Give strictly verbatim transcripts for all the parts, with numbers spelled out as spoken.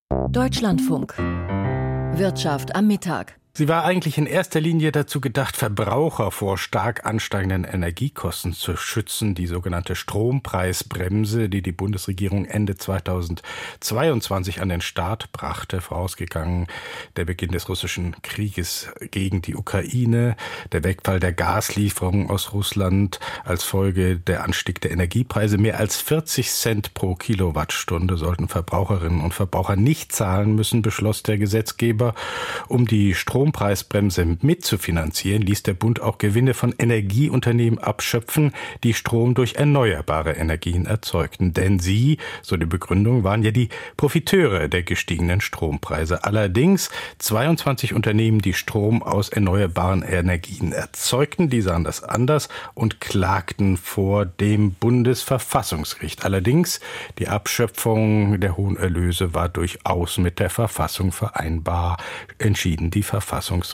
Deutschlandfunk. Wirtschaft am Mittag. Sie war eigentlich in erster Linie dazu gedacht, Verbraucher vor stark ansteigenden Energiekosten zu schützen. Die sogenannte Strompreisbremse, die die Bundesregierung Ende zweitausendzweiundzwanzig an den Start brachte, vorausgegangen der Beginn des russischen Krieges gegen die Ukraine, der Wegfall der Gaslieferungen aus Russland als Folge der Anstieg der Energiepreise. Mehr als vierzig Cent pro Kilowattstunde sollten Verbraucherinnen und Verbraucher nicht zahlen müssen, beschloss der Gesetzgeber. Um die Strom Strompreisbremse mitzufinanzieren, ließ der Bund auch Gewinne von Energieunternehmen abschöpfen, die Strom durch erneuerbare Energien erzeugten. Denn sie, so die Begründung, waren ja die Profiteure der gestiegenen Strompreise. Allerdings zweiundzwanzig Unternehmen, die Strom aus erneuerbaren Energien erzeugten, die sahen das anders und klagten vor dem Bundesverfassungsgericht. Allerdings, die Abschöpfung der hohen Erlöse war durchaus mit der Verfassung vereinbar, entschieden die Verfassungsrichter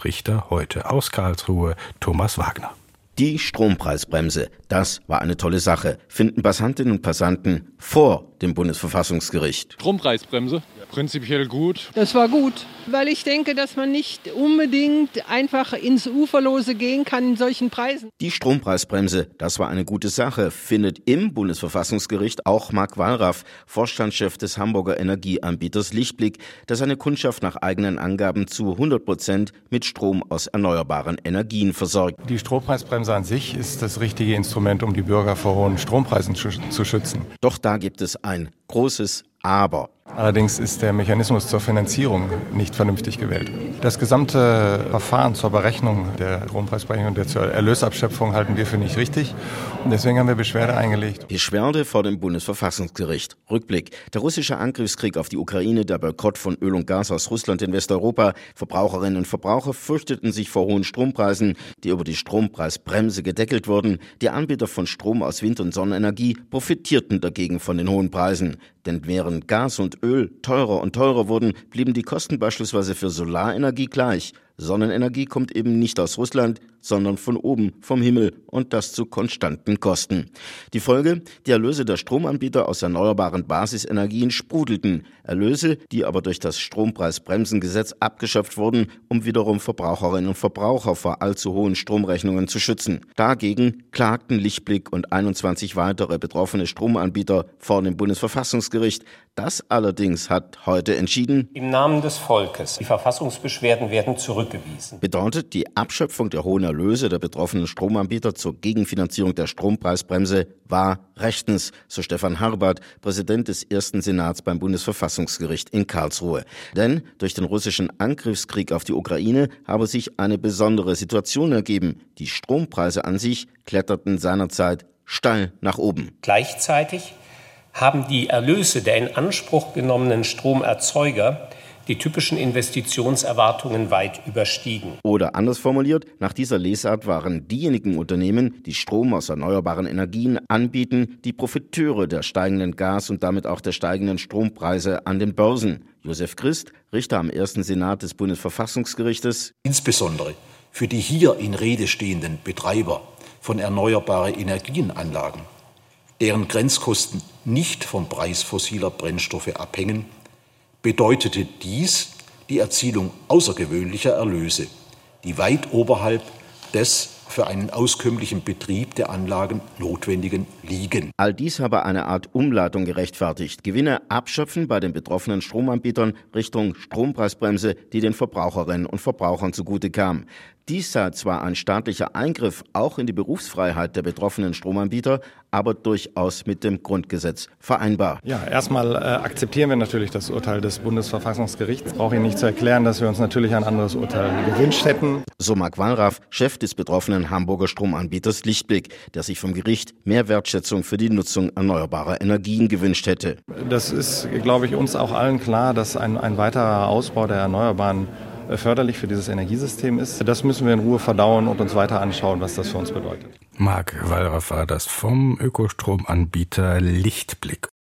heute. Aus Karlsruhe, Thomas Wagner. Die Strompreisbremse, das war eine tolle Sache, finden Passantinnen und Passanten vor dem Bundesverfassungsgericht. Strompreisbremse, prinzipiell gut. Das war gut, weil ich denke, dass man nicht unbedingt einfach ins Uferlose gehen kann in solchen Preisen. Die Strompreisbremse, das war eine gute Sache, findet im Bundesverfassungsgericht auch Marc Wallraff, Vorstandschef des Hamburger Energieanbieters Lichtblick, der seine Kundschaft nach eigenen Angaben zu hundert Prozent mit Strom aus erneuerbaren Energien versorgt. Die Strompreisbremse an sich ist das richtige Instrument, um die Bürger vor hohen Strompreisen zu schützen. Doch da gibt es ein großes Aber. Allerdings ist der Mechanismus zur Finanzierung nicht vernünftig gewählt. Das gesamte Verfahren zur Berechnung der Strompreisberechnung und der zur Erlösabschöpfung halten wir für nicht richtig. Und deswegen haben wir Beschwerde eingelegt. Beschwerde vor dem Bundesverfassungsgericht. Rückblick. Der russische Angriffskrieg auf die Ukraine, der Boykott von Öl und Gas aus Russland in Westeuropa. Verbraucherinnen und Verbraucher fürchteten sich vor hohen Strompreisen, die über die Strompreisbremse gedeckelt wurden. Die Anbieter von Strom aus Wind- und Sonnenenergie profitierten dagegen von den hohen Preisen. Denn während Gas und Öl teurer und teurer wurden, blieben die Kosten beispielsweise für Solarenergie gleich. Sonnenenergie kommt eben nicht aus Russland, sondern von oben, vom Himmel, und das zu konstanten Kosten. Die Folge? Die Erlöse der Stromanbieter aus erneuerbaren Basisenergien sprudelten. Erlöse, die aber durch das Strompreisbremsengesetz abgeschöpft wurden, um wiederum Verbraucherinnen und Verbraucher vor allzu hohen Stromrechnungen zu schützen. Dagegen klagten Lichtblick und einundzwanzig weitere betroffene Stromanbieter vor dem Bundesverfassungsgericht. Das allerdings hat heute entschieden: Im Namen des Volkes. Die Verfassungsbeschwerden werden zurückgewiesen. Bedeutet, die Abschöpfung der hohen Erlöse der betroffenen Stromanbieter zur Gegenfinanzierung der Strompreisbremse war rechtens, so Stefan Harbert, Präsident des ersten Senats beim Bundesverfassungsgericht in Karlsruhe. Denn durch den russischen Angriffskrieg auf die Ukraine habe sich eine besondere Situation ergeben. Die Strompreise an sich kletterten seinerzeit steil nach oben. Gleichzeitig haben die Erlöse der in Anspruch genommenen Stromerzeuger die typischen Investitionserwartungen weit überstiegen. Oder anders formuliert, nach dieser Lesart waren diejenigen Unternehmen, die Strom aus erneuerbaren Energien anbieten, die Profiteure der steigenden Gas- und damit auch der steigenden Strompreise an den Börsen. Josef Christ, Richter am ersten Senat des Bundesverfassungsgerichtes. Insbesondere für die hier in Rede stehenden Betreiber von erneuerbaren Energienanlagen, deren Grenzkosten nicht vom Preis fossiler Brennstoffe abhängen, bedeutete dies die Erzielung außergewöhnlicher Erlöse, die weit oberhalb des für einen auskömmlichen Betrieb der Anlagen notwendigen liegen. All dies habe eine Art Umleitung gerechtfertigt. Gewinne abschöpfen bei den betroffenen Stromanbietern Richtung Strompreisbremse, die den Verbraucherinnen und Verbrauchern zugute kam. Dies sei zwar ein staatlicher Eingriff auch in die Berufsfreiheit der betroffenen Stromanbieter, aber durchaus mit dem Grundgesetz vereinbar. Ja, erstmal äh, akzeptieren wir natürlich das Urteil des Bundesverfassungsgerichts. Ich brauche Ihnen nicht zu erklären, dass wir uns natürlich ein anderes Urteil gewünscht hätten. So Marc Wallraff, Chef des betroffenen Hamburger Stromanbieters Lichtblick, der sich vom Gericht mehr Wertschätzung für die Nutzung erneuerbarer Energien gewünscht hätte. Das ist, glaube ich, uns auch allen klar, dass ein, ein weiterer Ausbau der Erneuerbaren förderlich für dieses Energiesystem ist. Das müssen wir in Ruhe verdauen und uns weiter anschauen, was das für uns bedeutet. Marc Wallraff war das vom Ökostromanbieter Lichtblick.